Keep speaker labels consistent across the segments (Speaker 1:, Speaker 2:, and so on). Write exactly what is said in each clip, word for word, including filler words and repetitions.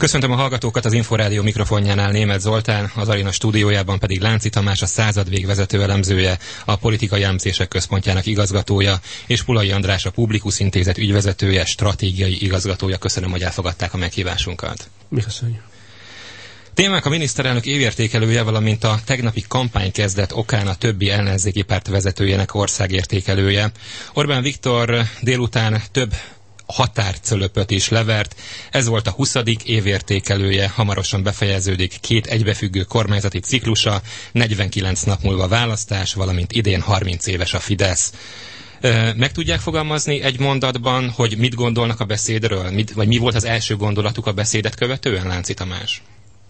Speaker 1: Köszöntöm a hallgatókat, az Inforádió mikrofonjánál Németh Zoltán, az Arena stúdiójában pedig Lánci Tamás, a századvég vezető elemzője, a Politikai Elemzések Központjának igazgatója, és Pulai András, a Publikus Intézet ügyvezetője, stratégiai igazgatója. Köszönöm, hogy elfogadták a meghívásunkat.
Speaker 2: Mi köszönjük.
Speaker 1: Témák: a miniszterelnök évértékelője, valamint a tegnapi kampánykezdet okán a többi ellenzéki párt vezetőjének országértékelője. Orbán Viktor délután több határcölöpöt is levert. Ez volt a huszadik évértékelője, hamarosan befejeződik két egybefüggő kormányzati ciklusa, negyvenkilenc nap múlva választás, valamint idén harminc éves a Fidesz. Meg tudják fogalmazni egy mondatban, hogy mit gondolnak a beszédről, mit, vagy mi volt az első gondolatuk a beszédet követően, Lánci Tamás?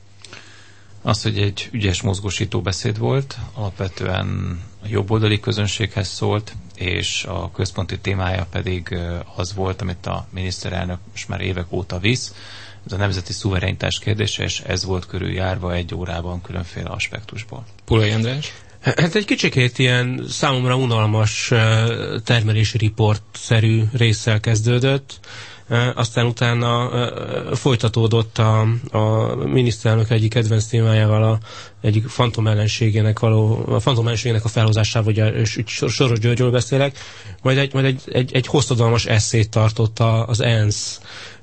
Speaker 3: Az, hogy egy ügyes mozgósító beszéd volt, alapvetően a jobboldali közönséghez szólt, és a központi témája pedig az volt, amit a miniszterelnök most már évek óta visz, ez a nemzeti szuverenitás kérdése, és ez volt körüljárva egy órában különféle aspektusból.
Speaker 1: Pulai András?
Speaker 2: Hát egy kicsikét ilyen számomra unalmas termelési riport-szerű résszel kezdődött. Aztán utána folytatódott a, a miniszterelnök egyik kedvenc témájával, a egyik fantomellenségének való, a fantomellenségének a felhozásával, ugye Soros Györgyről beszélek, majd egy, majd egy, egy, egy hosszadalmas esszét tartott az ENSZ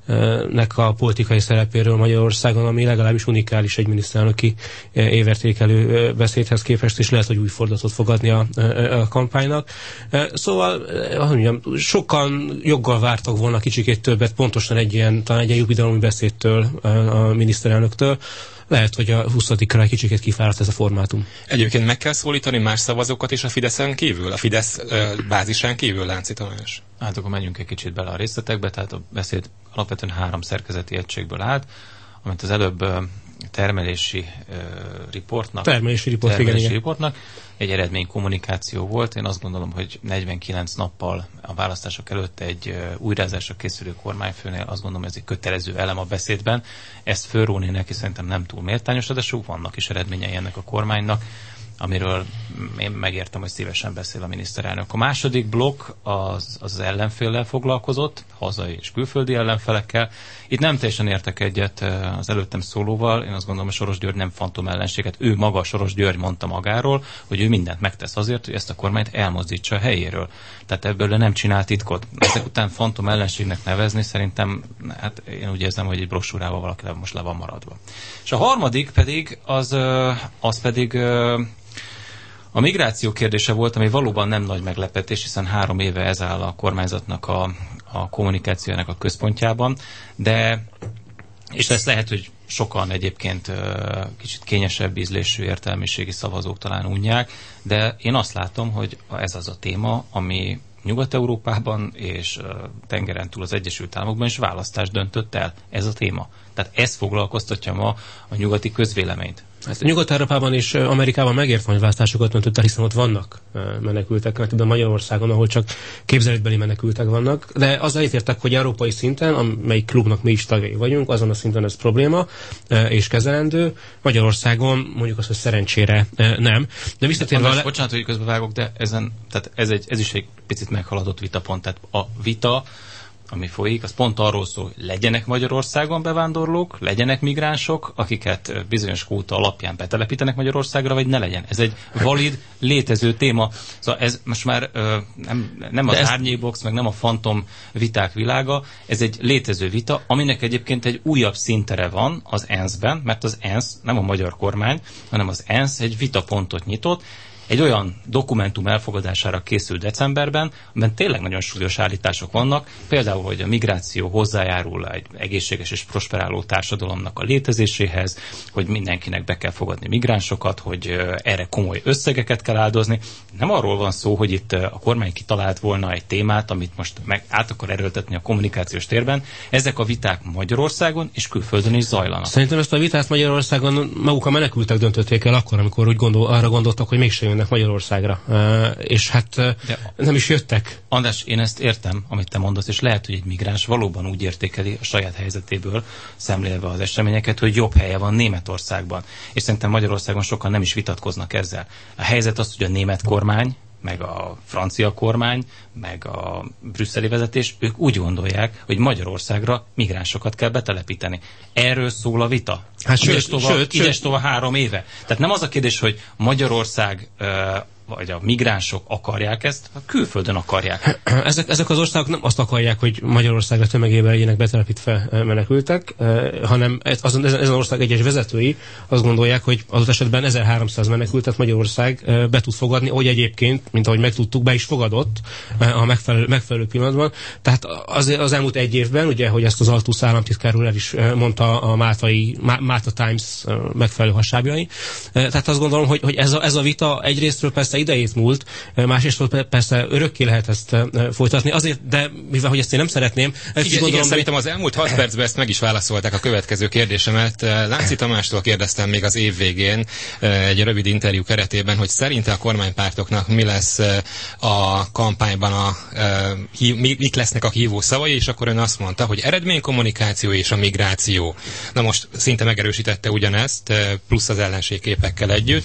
Speaker 2: nek a politikai szerepéről Magyarországon, ami legalábbis unikális egy miniszterelnöki évértékelő beszédhez képest, és lehet, hogy új fordulatot fog adni a, a kampánynak. Szóval, hogy mondjam, sokan joggal vártak volna kicsikét többet, pontosan egy ilyen, talán egy ilyen jubileumi beszédtől, a miniszterelnöktől. Lehet, hogy a huszadikra egy kicsikét kifáradt ez a formátum.
Speaker 1: Egyébként meg kell szólítani más szavazókat is a Fideszen kívül, a Fidesz uh, bázisán kívül, Lánci Tamás?
Speaker 3: Hát akkor menjünk egy kicsit bele a részletekbe, tehát a beszéd alapvetően három szerkezeti egységből állt, amit az előbb uh, termelési uh, riportnak,
Speaker 2: termelési, report,
Speaker 3: termelési
Speaker 2: igen,
Speaker 3: riportnak egy eredménykommunikáció volt. Én azt gondolom, hogy negyvenkilenc nappal a választások előtt egy uh, újrázásra készülő kormányfőnél azt gondolom, ez egy kötelező elem a beszédben. Ezt fölróni neki szerintem nem túl méltányos, de sok vannak is eredményei ennek a kormánynak, amiről én megértem, hogy szívesen beszél a miniszterelnök. A második blokk az, az ellenféllel foglalkozott, hazai és külföldi ellenfelekkel. Itt nem teljesen értek egyet az előttem szólóval. Én azt gondolom, hogy Soros György nem fantom ellenséget. Ő maga, Soros György mondta magáról, hogy ő mindent megtesz azért, hogy ezt a kormányt elmozdítsa a helyéről. Tehát ebből nem csinál titkot. Ezek után fantom ellenségnek nevezni szerintem, hát én úgy érzem, hogy egy brossúrával valaki most le van maradva. És a harmadik pedig, az, az pedig a migráció kérdése volt, ami valóban nem nagy meglepetés, hiszen három éve ez áll a kormányzatnak a, a kommunikációjának a központjában, de, és ezt lehet, hogy sokan egyébként kicsit kényesebb ízlésű értelmiségi szavazók talán unják, de én azt látom, hogy ez az a téma, ami Nyugat-Európában és tengeren túl az Egyesült Államokban is választást döntött el. Ez a téma. Tehát ez foglalkoztatja ma a nyugati közvéleményt.
Speaker 2: Hát Nyugat-Európában és Amerikában megért van, hogy választásokat döntött el, hiszen ott vannak menekültek, mert ebben Magyarországon, ahol csak képzeletbeli menekültek vannak. De azzal értek, hogy európai szinten, amelyik klubnak mi is tagjai vagyunk, azon a szinten ez probléma és kezelendő. Magyarországon mondjuk azt, hogy szerencsére nem. De visszatérve...
Speaker 3: András, le... bocsánat, hogy közbevágok, de ezen, tehát ez, egy, ez is egy picit meghaladott vitapont. Tehát a vita, ami folyik, az pont arról szól, hogy legyenek Magyarországon bevándorlók, legyenek migránsok, akiket bizonyos kvóta alapján betelepítenek Magyarországra, vagy ne legyen. Ez egy valid, létező téma. Szóval ez most már ö, nem, nem az ez... árnyékbox, meg nem a fantom viták világa, ez egy létező vita, aminek egyébként egy újabb szintere van az ENSZ-ben, mert az ENSZ nem a magyar kormány, hanem az ENSZ egy vitapontot nyitott, egy olyan dokumentum elfogadására készül decemberben, amiben tényleg nagyon súlyos állítások vannak, például, hogy a migráció hozzájárul egy egészséges és prosperáló társadalomnak a létezéséhez, hogy mindenkinek be kell fogadni migránsokat, hogy erre komoly összegeket kell áldozni. Nem arról van szó, hogy itt a kormány kitalált volna egy témát, amit most meg át akar erőltetni a kommunikációs térben. Ezek a viták Magyarországon és külföldön is zajlanak.
Speaker 2: Szerintem ezt a vitát Magyarországon maguk a menekültek döntötték el akkor, amikor úgy gondol, arra gondoltak, hogy mégsem jönnek Magyarországra. Uh, és hát uh, nem is jöttek.
Speaker 3: András, én ezt értem, amit te mondasz, és lehet, hogy egy migráns valóban úgy értékeli a saját helyzetéből, szemlélve az eseményeket, hogy jobb helye van Németországban. És szerintem Magyarországon sokan nem is vitatkoznak ezzel. A helyzet az, hogy a német kormány meg a francia kormány, meg a brüsszeli vezetés, ők úgy gondolják, hogy Magyarországra migránsokat kell betelepíteni. Erről szól a vita.
Speaker 2: Hát
Speaker 3: ides
Speaker 2: sőt,
Speaker 3: tova,
Speaker 2: sőt,
Speaker 3: ides
Speaker 2: sőt.
Speaker 3: tova három éve. Tehát nem az a kérdés, hogy Magyarország vagy a migránsok akarják ezt, a külföldön akarják.
Speaker 2: Ezek, ezek az országok nem azt akarják, hogy Magyarországra tömegében legyenek betelepítve menekültek, hanem azon, ezen, ezen ország egyes vezetői azt gondolják, hogy adott esetben ezerháromszáz menekültet Magyarország be tud fogadni, ahogy egyébként, mint ahogy megtudtuk, be is fogadott a megfelelő, megfelelő pillanatban. Tehát az, az elmúlt egy évben, ugye, hogy ezt az Altusz államtitkár úr el is mondta a Máltai, Malta Times megfelelő hasábjai. Tehát azt gondolom, hogy, hogy ez, a, ez a vita egyrésztről persze idejét múlt, másrészt persze örökké lehet ezt folytatni. Azért, de mivel hogy ezt én nem szeretném,
Speaker 1: igen,
Speaker 2: gondolom,
Speaker 1: igen, szerintem az elmúlt hat percben ezt meg is válaszolták a következő kérdésemet. Lánci Tamástól kérdeztem még az év végén egy rövid interjú keretében, hogy szerinte a kormánypártoknak mi lesz a kampányban, a, mik lesznek a hívó szavai, és akkor ön azt mondta, hogy eredménykommunikáció és a migráció. Na most szinte megerősítette ugyanezt, plusz az ellenségképekkel együtt.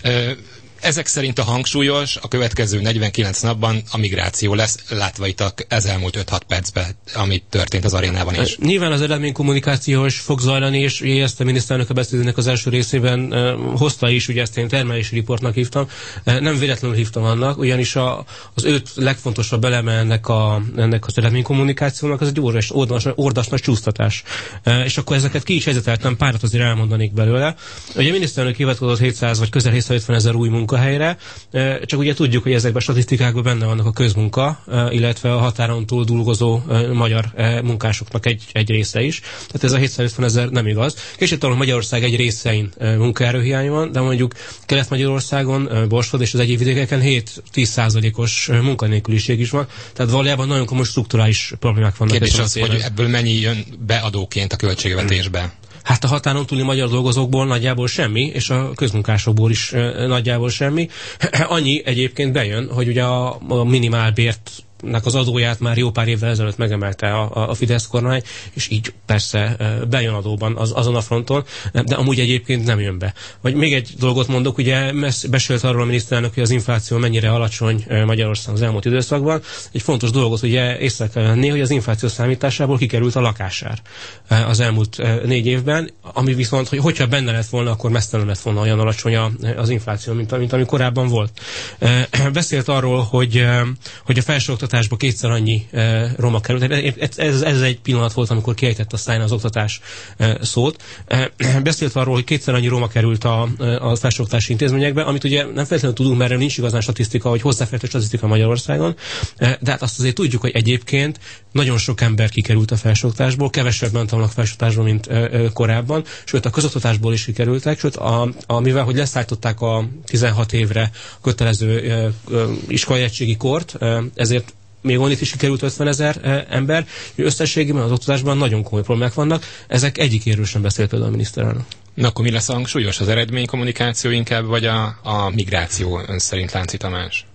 Speaker 1: Ezek szerint a hangsúlyos a következő negyvenkilenc napban a migráció lesz, látva itt ez elmúlt öt-hat percben, amit történt az arénában is.
Speaker 2: Nyilván az eredménykommunikációs fog zajlani, és ezt a miniszterelnök a beszédének az első részében uh, hozta is, ugye ezt én termelési riportnak hívtam, uh, nem véletlenül hívtam annak, ugyanis a, az öt legfontosabb eleme ennek, a, ennek az eredménykommunikációnak az egy ordas, ordas, ordas nagy csúsztatás. Uh, és akkor ezeket ki is helyzeteltem, párat azért elmondanék belőle. Ugye a miniszterelnök hivatkozott hétszáz vagy közel hétszázötven ezer új munkahelyre, csak ugye tudjuk, hogy ezekben a statisztikákban benne vannak a közmunka, illetve a határon túl dolgozó magyar munkásoknak egy, egy része is. Tehát ez a hétszázötven ezer nem igaz. Később talán Magyarország egy részein munkaerőhiány van, de mondjuk Kelet-Magyarországon, Borsod és az egyéb vidékeken hét-tíz százalékos munkanélküliség is van. Tehát valójában nagyon komoly strukturális problémák vannak.
Speaker 1: Kérdés az, hogy ebből mennyi jön beadóként a költségvetésbe? Hmm.
Speaker 2: Hát a határon túli magyar dolgozókból nagyjából semmi, és a közmunkásokból is e, nagyjából semmi. Annyi egyébként bejön, hogy ugye a, a minimálbért nek az adóját már jó pár évvel ezelőtt megemelte a, a Fidesz kormány, és így persze bejön adóban az, azon a fronton, de amúgy egyébként nem jön be. Vagy még egy dolgot mondok, ugye besélt arról a miniszterelnök, hogy az infláció mennyire alacsony Magyarországon az elmúlt időszakban. Egy fontos dolgot ugye észre kell venni, hogy az infláció számításából kikerült a lakásár az elmúlt négy évben, ami viszont, hogy hogyha benne lett volna, akkor messze nem lett volna olyan alacsony az infláció, mint, mint ami korábban volt. Beszélt arról, hogy, hogy a felsőoktatásba kétszer annyi e, roma került. Ez, ez, ez egy pillanat volt, amikor kiejtett a száján az oktatás e, szót. E, beszélt arról, hogy kétszer annyi roma került a, a felsőoktatási intézményekbe, amit ugye nem feltétlenül tudunk, mert nincs igazán statisztika, hogy hozzáférhető statisztika Magyarországon, e, de hát azt azért tudjuk, hogy egyébként nagyon sok ember kikerült a felsőoktatásból, kevesebben tanulnak felsőoktatásból, mint e, e, korábban, sőt a közoktatásból is kikerültek, sőt a, a, mivel hogy leszállították a tizenhat évre kötelező e, e, iskolaegységi kort, e, ezért még onnit is sikerült ötven ezer ember, hogy összességében az oktatásban nagyon komoly problémák vannak. Ezek egyikéről sem beszélt például a miniszterelnök.
Speaker 1: Na akkor mi lesz a hangsúlyos? Az eredménykommunikáció inkább, vagy a, a migráció ön szerint, Lánci Tamás?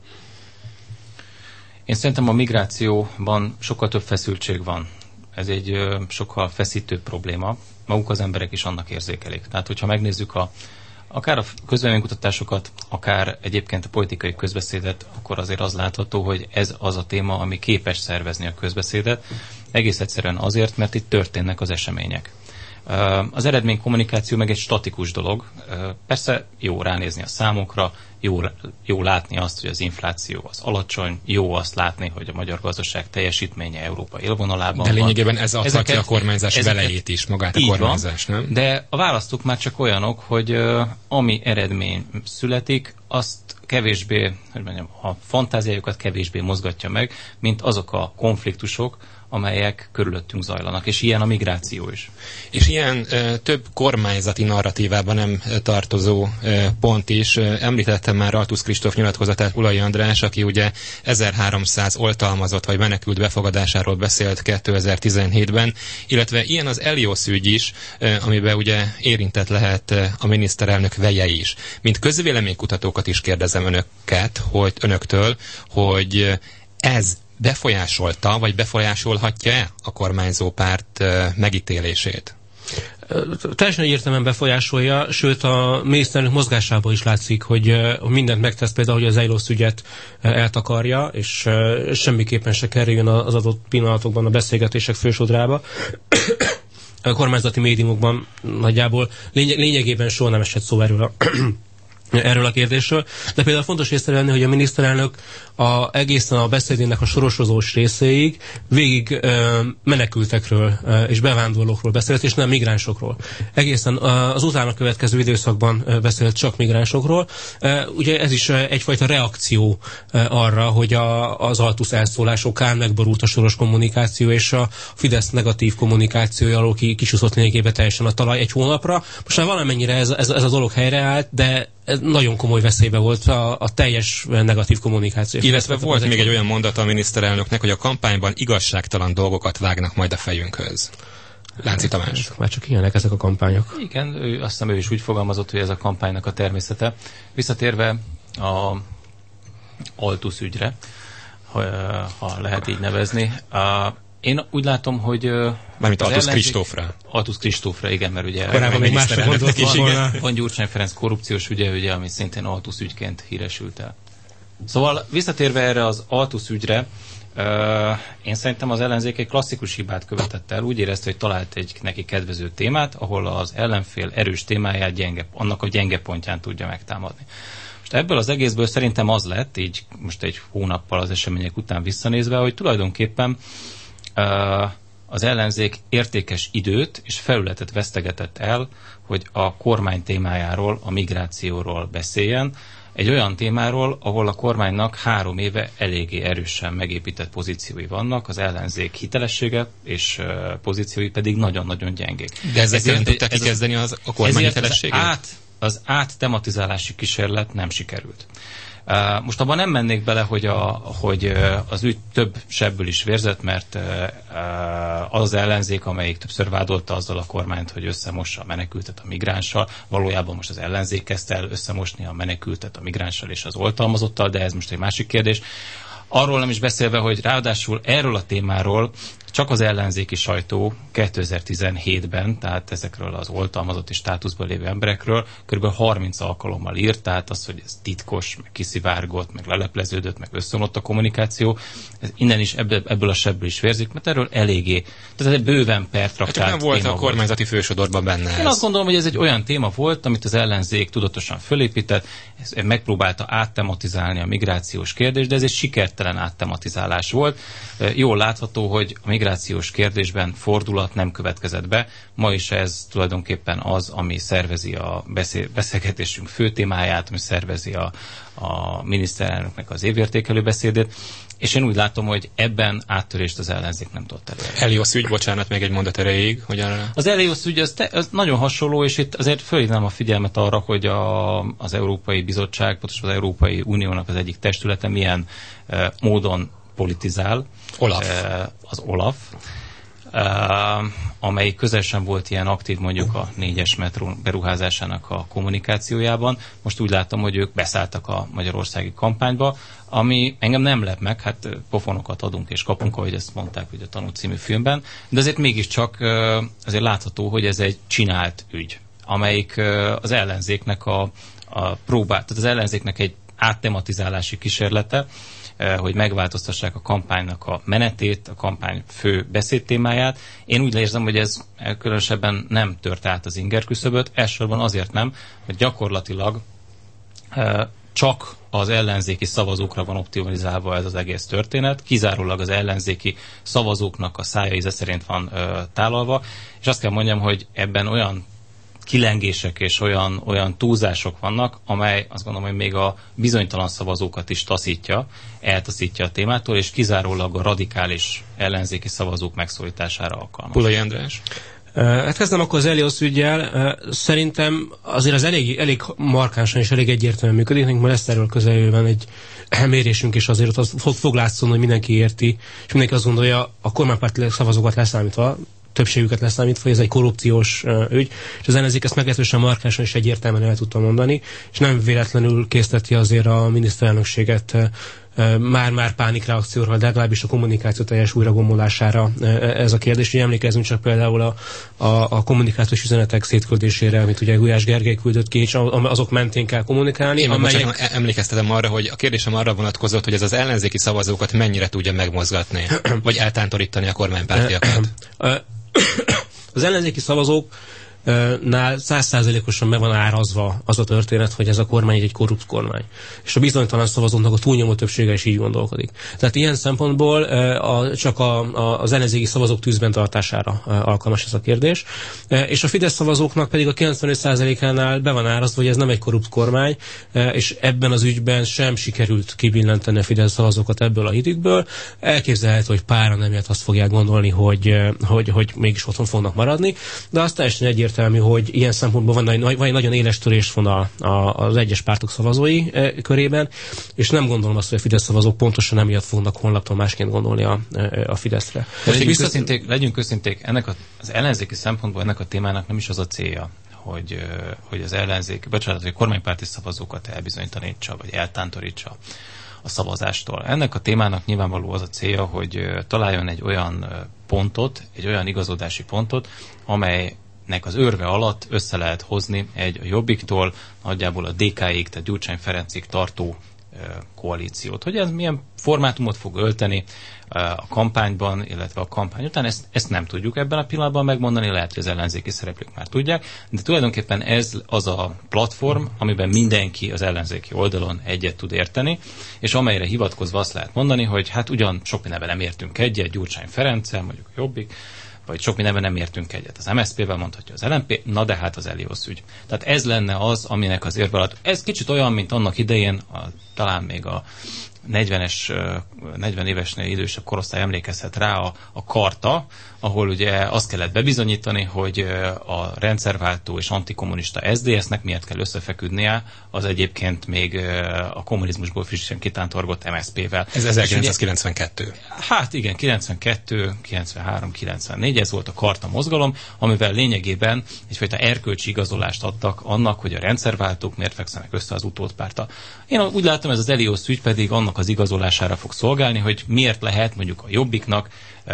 Speaker 3: Én szerintem a migrációban sokkal több feszültség van. Ez egy ö, sokkal feszítőbb probléma. Maguk az emberek is annak érzékelik. Tehát, hogyha megnézzük a akár a közvéleménykutatásokat, akár egyébként a politikai közbeszédet, akkor azért az látható, hogy ez az a téma, ami képes szervezni a közbeszédet. Egész egyszerűen azért, mert itt történnek az események. Az eredménykommunikáció meg egy statikus dolog. Persze jó ránézni a számokra, jó, jó látni azt, hogy az infláció az alacsony, jó azt látni, hogy a magyar gazdaság teljesítménye Európa élvonalában van.
Speaker 1: De lényegében ez adhatja a kormányzás velejét is, magát a kormányzás,
Speaker 3: van,
Speaker 1: nem?
Speaker 3: De a választók már csak olyanok, hogy uh, ami eredmény születik, azt kevésbé, hogy mondjam, a fantáziájukat kevésbé mozgatja meg, mint azok a konfliktusok, amelyek körülöttünk zajlanak, és ilyen a migráció is.
Speaker 1: És ilyen e, több kormányzati narratívában nem tartozó e, pont is. E, említettem már Altusz Kristóf nyilatkozatát Ulai András, aki ugye ezerháromszáz oltalmazott vagy menekült befogadásáról beszélt kétezer-tizenhétben, illetve ilyen az Elios ügy is, e, amiben ugye érintett lehet e, a miniszterelnök veje is. Mint közvéleménykutatókat is kérdezem önöket, hogy önöktől, hogy ez befolyásolta, vagy befolyásolhatja-e a kormányzó párt uh, megítélését?
Speaker 2: Teljesen egyértelműen befolyásolja, sőt a miniszterelnök mozgásából is látszik, hogy mindent megtesz, például, hogy az Zeilosz ügyet eltakarja, és semmiképpen se kerüljön az adott pillanatokban a beszélgetések fősodrába. A kormányzati médiumokban nagyjából lényeg, lényegében soha nem esett szó erről a erről a kérdésről, de például fontos észrevenni, hogy a miniszterelnök a, egészen a beszédének a sorosozós részéig végig ö, menekültekről ö, és bevándorlókról beszélt, és nem migránsokról. Egészen ö, az utána következő időszakban ö, beszélt csak migránsokról. Ö, ugye ez is ö, egyfajta reakció ö, arra, hogy a, az Altusz elszólás okán megborult a soros kommunikáció, és a Fidesz negatív kommunikációja alól ki, kisúszott lényegében teljesen a talaj egy hónapra. Most már valamennyire ez, ez, ez a dolog helyreállt, de ez nagyon komoly veszélybe volt a, a teljes negatív kommunikáció.
Speaker 1: Illetve volt még egy olyan mondata a miniszterelnöknek, hogy a kampányban igazságtalan dolgokat vágnak majd a fejünkhöz. Lánci Tamás.
Speaker 2: Már csak ilyenek ezek a kampányok.
Speaker 3: Igen, ő, azt hiszem ő is úgy fogalmazott, hogy ez a kampánynak a természete. Visszatérve a Altusz ügyre, ha, ha lehet így nevezni, a, én úgy látom, hogy...
Speaker 1: Mármint Altusz Kristófra.
Speaker 3: Altusz Kristófra, igen, mert ugye...
Speaker 2: Korábban még másra gondolt volna.
Speaker 3: Van Gyurcsány Ferenc korrupciós ügye, ugye, ami szintén Altusz ügyként híresült el. Szóval visszatérve erre az Altusz ügyre, uh, én szerintem az ellenzék egy klasszikus hibát követett el. Úgy érezte, hogy talált egy neki kedvező témát, ahol az ellenfél erős témáját gyenge, annak a gyenge pontján tudja megtámadni. Most ebből az egészből szerintem az lett, így most egy hónappal az események után visszanézve, hogy tulajdonképpen uh, az ellenzék értékes időt és felületet vesztegetett el, hogy a kormány témájáról, a migrációról beszéljen, egy olyan témáról, ahol a kormánynak három éve eléggé erősen megépített pozíciói vannak, az ellenzék hitelessége és uh, pozíciói pedig nagyon-nagyon gyengék.
Speaker 1: De ezek nem tudták kikezdeni az, a kormány hitelességét?
Speaker 3: Az át, az áttematizálási kísérlet nem sikerült. Uh, most abban nem mennék bele, hogy, a, hogy uh, az ügy több sebből is vérzett, mert uh, az az ellenzék, amelyik többször vádolta azzal a kormányt, hogy összemossa a menekültet a migránssal, valójában most az ellenzék kezdte el összemosni a menekültet a migránssal és az oltalmazottal, de ez most egy másik kérdés. Arról nem is beszélve, hogy ráadásul erről a témáról csak az ellenzéki sajtó kétezer-tizenhétben, tehát ezekről az oltalmazott és státuszban lévő emberekről kb. harminc alkalommal írt, tehát az, hogy ez titkos, meg kiszivárgott, meg lelepleződött, meg összeomlott a kommunikáció, ez innen is ebből, ebből a sebből is vérzik, mert erről eléggé, tehát ez egy bőven pertraktált
Speaker 1: hát nem volt a kormányzati fősodorban benne ez.
Speaker 3: Én azt gondolom, hogy ez egy olyan téma volt, amit az ellenzék tudatosan fölépített, megpróbálta áttematizálni a migrációs kérdést, de ez egy sikertelen áttematizálás volt. Jól látható, hogy a migrációs kérdésben fordulat nem következett be. Ma is ez tulajdonképpen az, ami szervezi a beszél, beszélgetésünk fő témáját, ami szervezi a, a miniszterelnöknek az évértékelő beszédét, és én úgy látom, hogy ebben áttörést az ellenzék nem tudott elérni.
Speaker 1: Eliosz ügy, bocsánat, még egy mondat erejéig, hogy arra...
Speaker 3: Az Eliosz ügy az, te, az nagyon hasonló, és itt azért fölhívnám a figyelmet arra, hogy a, az Európai Bizottság, pontosan az Európai Uniónak az egyik testülete milyen uh, módon politizál.
Speaker 1: Olaf.
Speaker 3: Uh, az Olaf. Uh, amely közel sem volt ilyen aktív mondjuk a négyes metró beruházásának a kommunikációjában. Most úgy látom, hogy ők beszálltak a magyarországi kampányba, ami engem nem lep meg, hát pofonokat adunk és kapunk, ahogy ezt mondták ugye a Tanú című filmben, de azért mégiscsak uh, azért látható, hogy ez egy csinált ügy, amelyik uh, az ellenzéknek a, a próbát, tehát az ellenzéknek egy áttematizálási kísérlete, hogy megváltoztassák a kampánynak a menetét, a kampány fő beszédtémáját. Én úgy érzem, hogy ez különösebben nem tört át az ingerküszöböt, elsősorban azért nem, mert gyakorlatilag csak az ellenzéki szavazókra van optimalizálva ez az egész történet, kizárólag az ellenzéki szavazóknak a szája íze szerint van tálalva, és azt kell mondjam, hogy ebben olyan kilengések és olyan, olyan túlzások vannak, amely azt gondolom, hogy még a bizonytalan szavazókat is taszítja, eltaszítja a témától, és kizárólag a radikális ellenzéki szavazók megszólítására alkalmas.
Speaker 1: Pulai András.
Speaker 2: Hát kezdem akkor az Eliosz üggyel. Szerintem azért az elég, elég markánsan és elég egyértelműen működik. Nekünk már lesz erről közeljövőben egy mérésünk, és azért az fog, fog látszani, hogy mindenki érti, és mindenki azt gondolja, a kormánypárti szavazókat leszámítva, többségüket leszámítva, hogy ez egy korrupciós uh, ügy, és az ellenzék ezt meglehetősen markánsan és egyértelműen el tudta mondani, és nem véletlenül készteti azért a miniszterelnökséget uh, már-már pánikreakcióra, de legalábbis a kommunikáció teljes újragombolására ez a kérdés. Ugye emlékezzünk csak például a, a, a kommunikációs üzenetek szétküldésére, amit ugye Gulyás Gergely küldött ki, és azok mentén kell kommunikálni.
Speaker 1: Én
Speaker 2: amelyek...
Speaker 1: most emlékeztetem arra, hogy a kérdésem arra vonatkozott, hogy ez az ellenzéki szavazókat mennyire tudja megmozgatni, vagy eltántorítani a kormánypártiakat.
Speaker 2: Az ellenzéki szavazók nál száz százalékosan be van árazva az a történet, hogy ez a kormány egy korrupt kormány. És a bizonytalan szavazóknak a túlnyomó többsége is így gondolkodik. Tehát ilyen szempontból a, csak a, a, az ellenzéki szavazók tűzben tartására alkalmas ez a kérdés. És a Fidesz szavazóknak pedig a kilencvenöt százalékánál be van árazva, hogy ez nem egy korrupt kormány, és ebben az ügyben sem sikerült kibillenteni a Fidesz szavazókat ebből a hitükből. Elképzelhető, hogy páran emiatt azt fogják gondolni, hogy, hogy, hogy mégis otthon fognak maradni, de azt teljesen egyértelmű, hogy ilyen szempontból van, van egy nagyon éles törésvonal az egyes pártok szavazói körében, és nem gondolom azt, hogy a Fidesz szavazók pontosan emiatt fognak honlaptól másként gondolni a, a Fideszre.
Speaker 3: Legyünk visszat... őszinték, legyünk őszinték, ennek a, az ellenzéki szempontból ennek a témának nem is az a célja, hogy, hogy az ellenzék, bocsánat, hogy a kormánypárti szavazókat elbizonytalanítsa, vagy eltántorítsa a szavazástól. Ennek a témának nyilvánvaló az a célja, hogy találjon egy olyan pontot, egy olyan igazodási pontot, amely nek az őrve alatt össze lehet hozni egy a Jobbiktól nagyjából a dé ká-ig, tehát Gyurcsány Ferencig tartó e, koalíciót. Hogy ez milyen formátumot fog ölteni e, a kampányban, illetve a kampány után, ezt, ezt nem tudjuk ebben a pillanatban megmondani, lehet, hogy az ellenzéki szereplők már tudják, de tulajdonképpen ez az a platform, amiben mindenki az ellenzéki oldalon egyet tud érteni, és amelyre hivatkozva azt lehet mondani, hogy hát ugyan sok mindenben nem értünk egyet, Gyurcsány Ferenccel, mondjuk a Jobbik, vagy sok mindenben nem értünk egyet. Az em es zé pé-vel mondhatja az el em pé, na de hát az Elios ügy. Tehát ez lenne az, aminek az érve alatt. Ez kicsit olyan, mint annak idején, a, talán még a negyvenes, negyven évesnél idősebb korosztály emlékezhet rá a, a karta, ahol ugye azt kellett bebizonyítani, hogy a rendszerváltó és antikommunista es zé dé es-nek miért kell összefeküdnie az egyébként még a kommunizmusból frissen kitántorgott em es zé pé-vel.
Speaker 1: Ez ezerkilencszázkilencvenkettő.
Speaker 3: Ugye, hát igen, kilencvenkettő, kilencvenhárom, kilencvennégy, ez volt a karta mozgalom, amivel lényegében egyfajta erkölcsi igazolást adtak annak, hogy a rendszerváltók miért fekszenek össze az utódpárttal. Én úgy látom, ez az Elios ügy pedig annak az igazolására fog szolgálni, hogy miért lehet mondjuk a Jobbiknak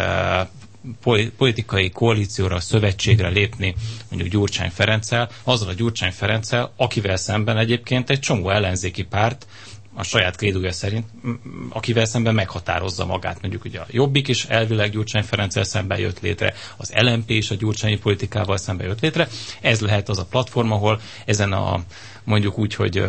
Speaker 3: e, politikai koalícióra, szövetségre lépni mondjuk Gyurcsány Ferenccel, azzal a Gyurcsány Ferenccel, akivel szemben egyébként egy csomó ellenzéki párt a saját krédója szerint, akivel szemben meghatározza magát. Mondjuk ugye a Jobbik is elvileg Gyurcsány Ferenccel szemben jött létre, az el em pé is a gyurcsányi politikával szemben jött létre. Ez lehet az a platform, ahol ezen a mondjuk úgy, hogy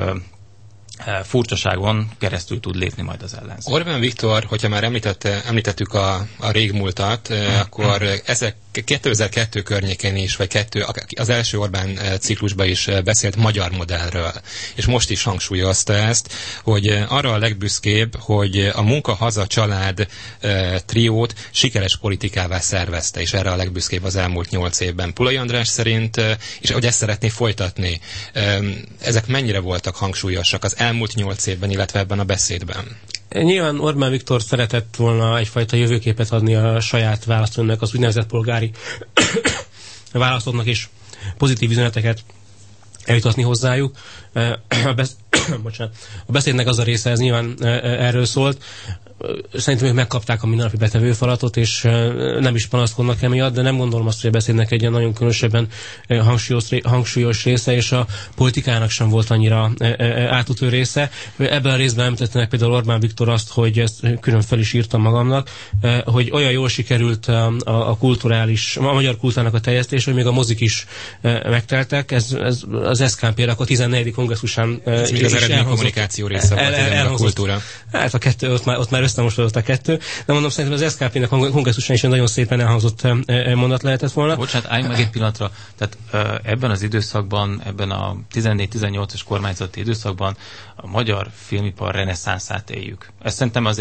Speaker 3: furcsaságon keresztül tud lépni majd az ellenzék.
Speaker 1: Orbán Viktor, hogyha már említette, említettük a, a régmúltat, akkor ezek kétezer-kettő környékén is, vagy kettő, az első Orbán ciklusban is beszélt magyar modellről, és most is hangsúlyozta ezt, hogy arra a legbüszkébb, hogy a munka-haza-család e, triót sikeres politikává szervezte, és erre a legbüszkébb az elmúlt nyolc évben. Pulai András szerint, és hogy ezt szeretné folytatni, e, ezek mennyire voltak hangsúlyosak az elmúlt nyolc évben, illetve ebben a beszédben?
Speaker 2: Nyilván Orbán Viktor szeretett volna egyfajta jövőképet adni a saját választónak, az úgynevezett polgári választóknak, és pozitív üzeneteket eljutatni hozzájuk. A, besz... Bocsánat. A beszédnek az a része, ez nyilván erről szólt. Szerintem ők megkapták a mindennapi betevőfalatot, és nem is panaszkodnak emiatt, de nem gondolom azt, hogy a beszédnek egy nagyon különösebben hangsúlyos, hangsúlyos része, és a politikának sem volt annyira átutő része. Ebben a részben említettenek például Orbán Viktor azt, hogy ezt külön fel is írtam magamnak, hogy olyan jól sikerült a, a kulturális, a magyar kultúrának a teljesztés, hogy még a mozik is megteltek. Ez, ez az es ká em pé-nek a tizennegyedik kongresszusán
Speaker 1: ez még az eredmény kommunikáció része volt, el, el, a kultúra.
Speaker 2: Hát a kettő, ott már, ott már összemosodott a kettő, de mondom, szerintem az es ká pé-nek kongresszusán is nagyon szépen elhangzott mondat lehetett volna.
Speaker 3: Bocsánat, álljunk meg egy pillanatra. Tehát ebben az időszakban, ebben a tizennégy-tizennyolcas kormányzati időszakban a magyar filmipar reneszánszát éljük. Ezt szerintem azért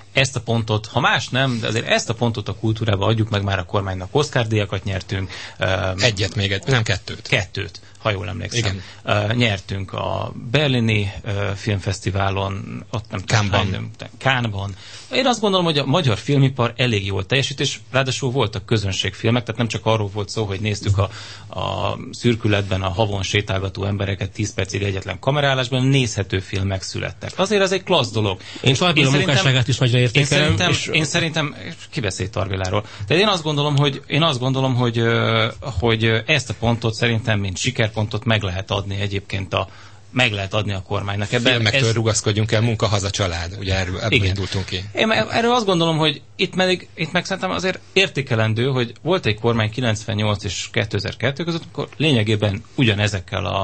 Speaker 3: ezt a pontot, ha más nem, de azért ezt a pontot a kultúrába adjuk meg, már a kormánynak Oscar-díjakat nyertünk.
Speaker 1: Egyet még, egy, nem kettőt.
Speaker 3: Kettőt, ha jól emlékszem.
Speaker 1: Igen.
Speaker 3: Uh, nyertünk a berlini uh, filmfesztiválon, ott nem
Speaker 1: Cannes-ban.
Speaker 3: Cannes-ban. Én azt gondolom, hogy a magyar filmipar elég jól teljesít, és ráadásul voltak közönségfilmek, tehát nem csak arról volt szó, hogy néztük a, a szürkületben a havon sétálgató embereket tíz percig egyetlen kamerálásban, nézhető filmek születtek. Azért ez egy klassz dolog.
Speaker 2: Én Tarvila munkásságát is nagyra értékelem.
Speaker 3: Én szerintem,
Speaker 2: és...
Speaker 3: én szerintem ki beszélt Tarviláról? Tehát én azt gondolom, hogy, én azt gondolom, hogy, hogy ezt a pontot szerintem, mint sikerpontot meg lehet adni egyébként a meg lehet adni a kormánynak.
Speaker 1: Ebben filmektől ez... rugaszkodjunk el, munka, haza, család. Ugye erről, ebből indultunk ki.
Speaker 3: Én erről azt gondolom, hogy itt meg, itt meg szerintem azért értékelendő, hogy volt egy kormány kilencvennyolc és kétezer-kettő között, akkor lényegében ugyanezekkel a,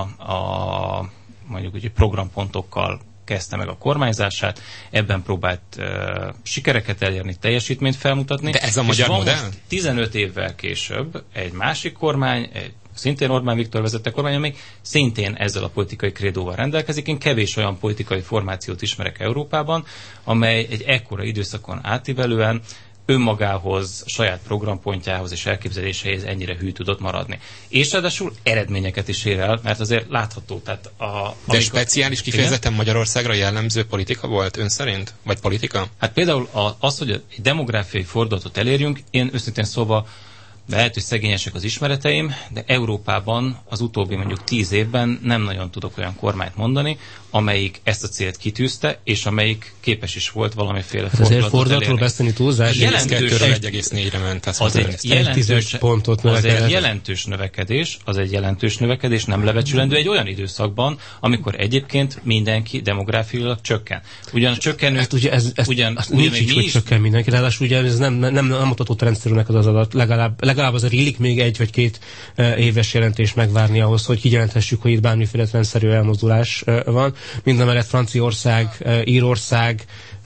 Speaker 3: a mondjuk úgy programpontokkal kezdte meg a kormányzását, ebben próbált uh, sikereket elérni, teljesítményt felmutatni.
Speaker 1: De ez a magyar modell?
Speaker 3: tizenöt évvel később egy másik kormány, egy szintén Orbán Viktor vezette kormány, ami szintén ezzel a politikai krédóval rendelkezik. Én kevés olyan politikai formációt ismerek Európában, amely egy ekkora időszakon átívelően önmagához, saját programpontjához és elképzeléseihez ennyire hű tudott maradni. És ráadásul eredményeket is ér el, mert azért látható. Tehát a,
Speaker 1: De
Speaker 3: amikor,
Speaker 1: speciális, kifejezetten Magyarországra jellemző politika volt ön szerint? Vagy politika?
Speaker 3: Hát például az, hogy egy demográfiai fordulatot elérjünk, én őszintén szóval lehet, hogy szegényesek az ismereteim, de Európában az utóbbi mondjuk tíz évben nem nagyon tudok olyan kormányt mondani, amelyik ezt a célt kitűzte, és amelyik képes is volt valamiféle
Speaker 2: hát fordulatot fordulatról beszélni túlzás.
Speaker 1: egy egész négyre ment.
Speaker 3: Az egy jelentős,
Speaker 2: pontot
Speaker 3: az egy jelentős növekedés, az egy jelentős növekedés, nem lebecsülendő egy olyan időszakban, amikor egyébként mindenki demográfiailag csökken. Ugyan csökkenő...
Speaker 2: Hát ugye ez, ez
Speaker 3: ugyan,
Speaker 2: azt
Speaker 3: ugyan
Speaker 2: nincs így, hogy csökken mindenki, ráadásul ugye ez nem, nem, nem, nem mutatott rendszerűnek az az adat. Legalább, legalább azért illik még egy vagy két uh, éves jelentés megvárni ahhoz, hogy kijelenthessük, hogy itt bármiféle rendszerű elmozdulás uh, van. Mindemellett Franciaország, uh, Írország,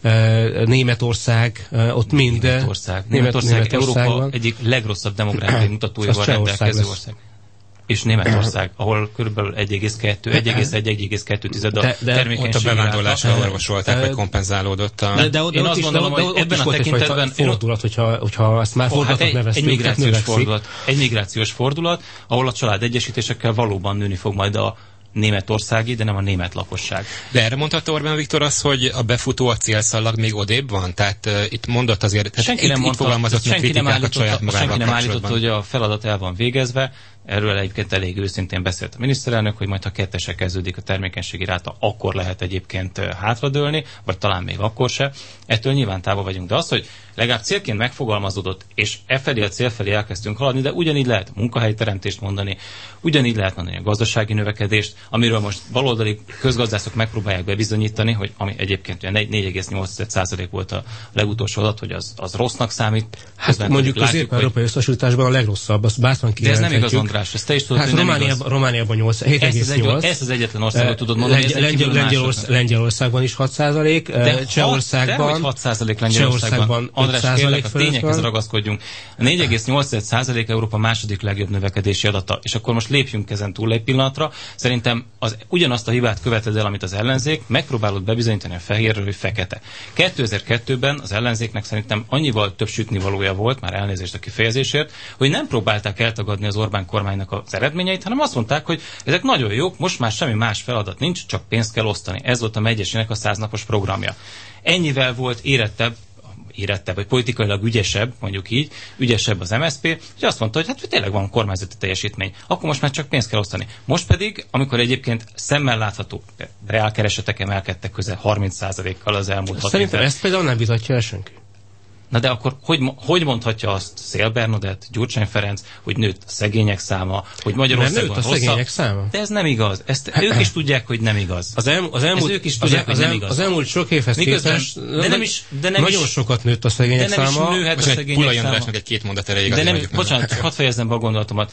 Speaker 2: uh, Németország, uh, ott mind...
Speaker 3: Németország. Németország, Németország Európa egyik legrosszabb demográfiai mutatóival rendelkező ország. És Németország, ahol körülbelül egy egész kettő, egy egész egy, egy egész kettő
Speaker 1: de, de ott a bevándorlásra orvosolták, vagy kompenzálódott a...
Speaker 3: De, de, de én azt gondolom, hogy ebben a tekintetben...
Speaker 2: fordulat, hogyha, hogyha ezt már fordulatot hát neveztük.
Speaker 3: Egy migrációs fordulat, egy migrációs fordulat, ahol a család egyesítésekkel valóban nőni fog majd a németországi, de nem a német lakosság.
Speaker 1: De erre mondhatta Orbán Viktor az, hogy a befutó, a célszallag még odébb van? Tehát uh, itt mondott azért,
Speaker 3: senki
Speaker 1: itt,
Speaker 3: nem
Speaker 1: itt fogalmazott meg kritikákat saját magával
Speaker 3: senki nem állította, hogy a feladat el van végezve. Erről egyébként elég őszintén beszélt a miniszterelnök, hogy majd ha kettesre kezdődik a termékenységi ráta, akkor lehet egyébként hátradőlni, vagy talán még akkor se. Ettől nyilván távol vagyunk. De az, hogy legalább célként megfogalmazódott, és e felé a cél felé elkezdtünk haladni, de ugyanígy lehet munkahelyteremtést mondani, ugyanígy lehet mondani a gazdasági növekedést, amiről most baloldali közgazdászok megpróbálják bebizonyítani, hogy ami egyébként négy egész nyolc százalék volt a legutolsó adat, hogy az, az rossznak számít.
Speaker 2: Hát mondjuk közép-európai összehasonlításban a legrosszabb, azt bátran kijelenthetjük.
Speaker 3: De ez nem igaz, András, ezt te is tudod,
Speaker 2: hát
Speaker 3: hogy nem
Speaker 2: Romániában,
Speaker 3: igaz.
Speaker 2: Romániában nyolc, hét egész nyolc.
Speaker 3: Ezt az egyetlen országot tudod mondani,
Speaker 2: Lengy- Lengyel, Lengyelország, Lengyelországban is hat százalék, Csehországban
Speaker 3: hat százalék Lengyelországban. András, kérlek, a tényekhez ragaszkodjunk. A négy egész nyolc százalék Európa második legjobb növekedési adata. És akkor most lépjünk ezen túl egy pillanatra. Szerintem az, ugyanazt a hibát követed el, amit az ellenzék, megpróbálod bebizonyítani a fehérről, hogy fekete. kétezer-kettőben az ellenzéknek szerintem annyival több sütnivalója volt, már elnézést a kifejezésért, hogy nem próbálták eltagadni az Orbán kormánynak az eredményeit, hanem azt mondták, hogy ezek nagyon jók, most már semmi más feladat nincs, csak pénzt kell osztani. Ez volt a Megyesének a száznapos programja. Ennyivel volt érettebb, érettebb, vagy politikailag ügyesebb, mondjuk így, ügyesebb az em es zé pé, hogy azt mondta, hogy hát tényleg van kormányzati teljesítmény, akkor most már csak pénzt kell osztani. Most pedig, amikor egyébként szemmel látható reálkeresetek emelkedtek közel harminc százalékkal az elmúlt hat
Speaker 2: Szerintem ezt például nem vitatja el senki.
Speaker 3: Na de akkor hogy, hogy mondhatja azt Szél Bernadett, Gyurcsány Ferenc, hogy nőtt a szegények száma, hogy Magyarországon
Speaker 2: nőtt a szegények
Speaker 3: rosszabb,
Speaker 2: száma?
Speaker 3: De ez nem igaz. Ezt ők is tudják, hogy nem igaz.
Speaker 2: Az, el, az elmúlt,
Speaker 3: ők is tudják,
Speaker 2: az,
Speaker 3: hogy nem
Speaker 2: el,
Speaker 3: igaz.
Speaker 2: Az elmúlt sok évhez képest
Speaker 3: de nem is, de nem
Speaker 2: nagyon
Speaker 3: is,
Speaker 2: sokat nőtt a szegények
Speaker 3: de nem
Speaker 2: száma.
Speaker 3: Is nőhet a szegények száma.
Speaker 1: egy két mondat erejéig.
Speaker 3: De nem is, bocsánat, hadd fejezzem be a gondolatomat.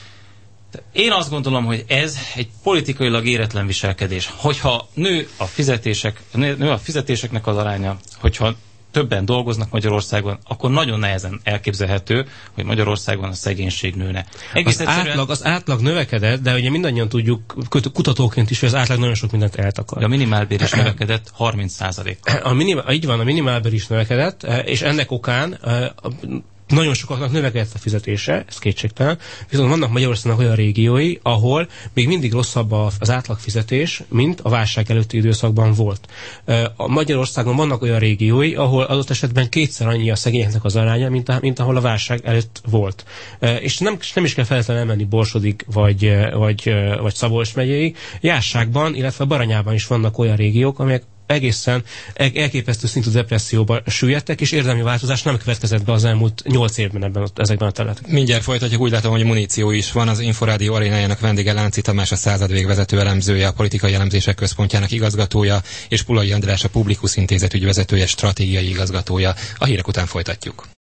Speaker 3: Én azt gondolom, hogy ez egy politikailag éretlen viselkedés. Hogyha nő a fizetések, nő a fizetéseknek az aránya, hogyha többen dolgoznak Magyarországon, akkor nagyon nehezen elképzelhető, hogy Magyarországon a szegénység nőne.
Speaker 2: Egész az, egyszerűen... átlag, az átlag növekedett, de ugye mindannyian tudjuk kutatóként is, hogy az átlag nagyon sok mindent eltakar.
Speaker 3: De a minimálbér is növekedett harminc százalékkal.
Speaker 2: A minimál, így van, a minimálbér is növekedett, és ennek okán nagyon sokaknak növekedett a fizetése, ez kétségtelen, viszont vannak Magyarországnak olyan régiói, ahol még mindig rosszabb az átlagfizetés, mint a válság előtti időszakban volt. A Magyarországon vannak olyan régiói, ahol adott esetben kétszer annyi a szegényeknek az aránya, mint, a, mint ahol a válság előtt volt. És nem, nem is kell feltétlenül elmenni Borsodig vagy, vagy, vagy Szabolcs megyéig. Jásságban, illetve Baranyában is vannak olyan régiók, amelyek egészen elképesztő szintű depresszióba süllyedtek, és érdemi változás nem következett be az elmúlt nyolc évben ebben, ezekben a területeken.
Speaker 1: Mindjárt folytatjuk, úgy látom, hogy muníció is van. Az Inforádió arénájának vendége Lánci Tamás, a századvég vezető elemzője, a Politikai Elemzések Központjának igazgatója, és Pulai András, a Publikus Intézet ügyvezetője, stratégiai igazgatója. A hírek után folytatjuk.